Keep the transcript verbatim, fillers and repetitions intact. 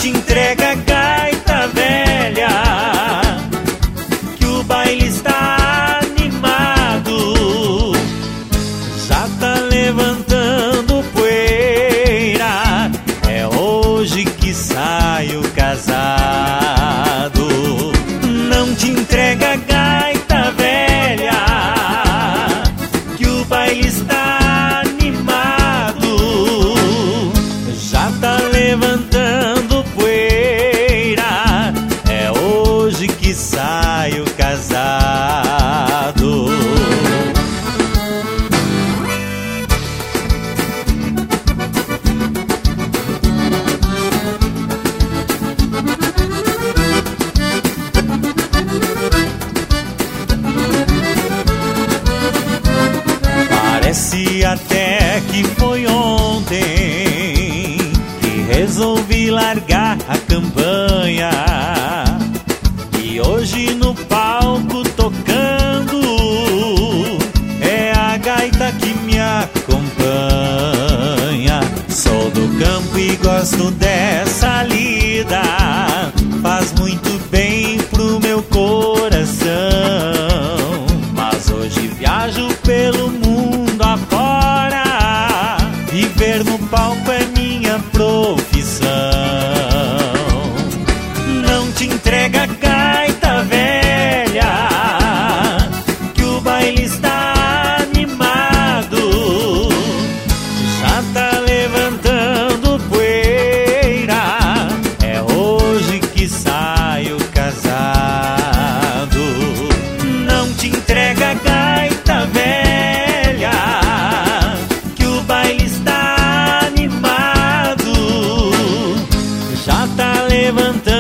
te entrega, gaita velha, que o baile está animado. Já tá levantando poeira, é hoje que saio casado. Não te entrega, gaita velha, que o baile está animado. Já tá levantando poeira, é hoje que saio casado. Parece até que foi ontem que resolvi largar a campanha, e hoje no palco tocando é a gaita que me acompanha. Sou do campo e gosto dessa lida, faz muito bem pro meu coração. Mas hoje viajo pelo mundo afora, viver no palco é minha profissão. Não te entrega, gaita velha, que o baile está animado. Já tá levantando poeira, é hoje que saio casado. Não te entrega, gaita velha, que o baile está animado. Já tá levantando